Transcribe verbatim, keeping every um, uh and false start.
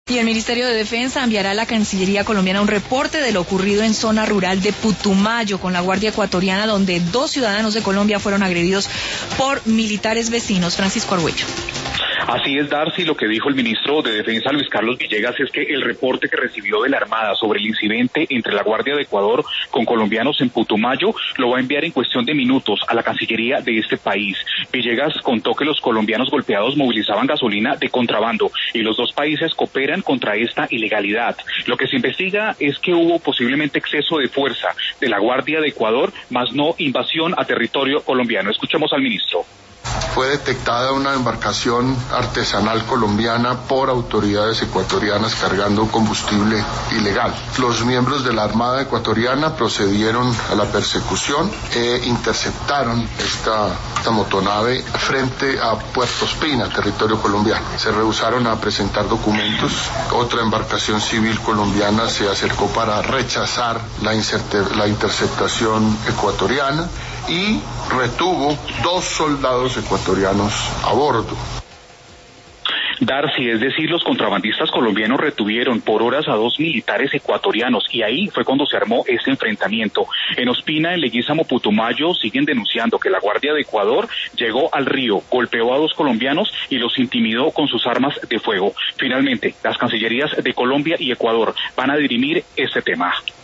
Y el Ministerio de Defensa enviará a la Cancillería colombiana un reporte de lo ocurrido en zona rural de Putumayo con la Guardia Ecuatoriana, donde dos ciudadanos de Colombia fueron agredidos por militares vecinos. Francisco Argüello. Así es, Darcy, lo que dijo el ministro de Defensa, Luis Carlos Villegas, es que el reporte que recibió de la Armada sobre el incidente entre la Guardia de Ecuador con colombianos en Putumayo lo va a enviar en cuestión de minutos a la Cancillería de este país. Villegas contó que los colombianos golpeados movilizaban gasolina de contrabando y los dos países cooperan contra esta ilegalidad. Lo que se investiga es que hubo posiblemente exceso de fuerza de la Guardia de Ecuador, más no invasión a territorio colombiano. Escuchemos al ministro. Fue detectada una embarcación artesanal colombiana por autoridades ecuatorianas cargando combustible ilegal. Los miembros de la Armada ecuatoriana procedieron a la persecución e interceptaron esta, esta motonave frente a Puerto Espina, territorio colombiano. Se rehusaron a presentar documentos. Otra embarcación civil colombiana se acercó para rechazar la, la interceptación ecuatoriana y retuvo dos soldados ecuatorianos a bordo. Darcy, es decir, los contrabandistas colombianos retuvieron por horas a dos militares ecuatorianos y ahí fue cuando se armó ese enfrentamiento. En Ospina, en Leguízamo, Putumayo, siguen denunciando que la Guardia de Ecuador llegó al río, golpeó a dos colombianos y los intimidó con sus armas de fuego. Finalmente, las cancillerías de Colombia y Ecuador van a dirimir este tema.